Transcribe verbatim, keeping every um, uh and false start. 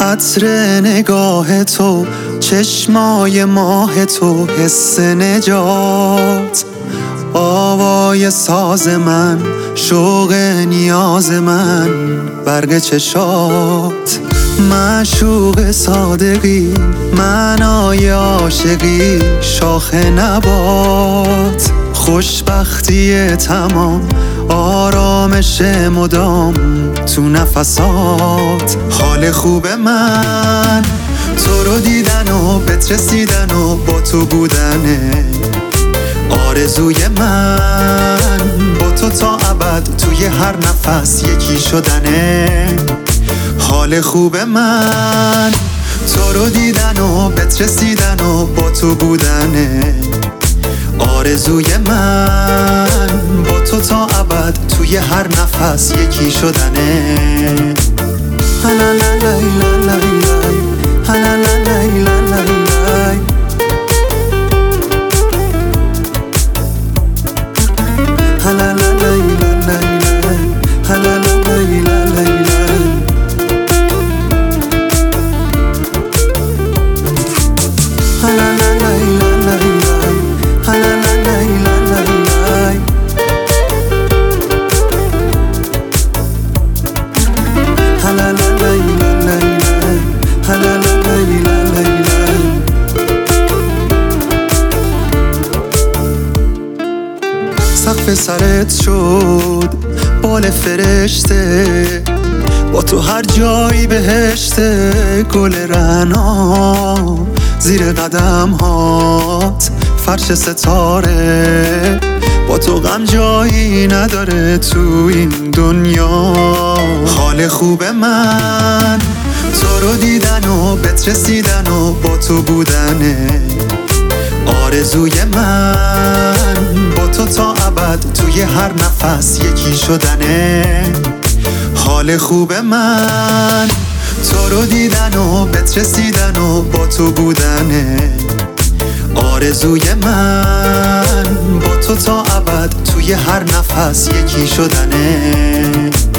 عطر نگاه تو، چشمای ماه تو، حس نجات، آوای ساز من، شوق نیاز من، برق چشات، معشوق صادقی، معنای عاشقی، شاخ نبات، خوشبختی تمام، آرامش مدام تو نفسات. حال خوب من تو رو دیدن و بهت رسیدن و با تو بودنه، آرزوی من با تو تا ابد توی هر نفس یکی شدنه. حال خوب من تو رو دیدن و بهت رسیدن و با تو بودنه، آرزوی من با تو تا ابد توی هر نفس یکی شدنه. لا لا لا لا لا لا لا لا لا لا. سقف سرت شد بال فرشته، با تو هر جایی بهشته، گل رعنا زیر قدم هات، فرش ستاره، با تو غم جایی نداره تو این دنیا. حال خوب من تو رو دیدن و بهت رسیدن و با تو بودنه، آرزوی من با تو تا ابد توی هر نفس یکی شدنه. حال خوب من تو رو دیدن و بهت رسیدن و با تو بودنه، آرزوی من با تو تا ابد توی هر نفس یکی شدنه.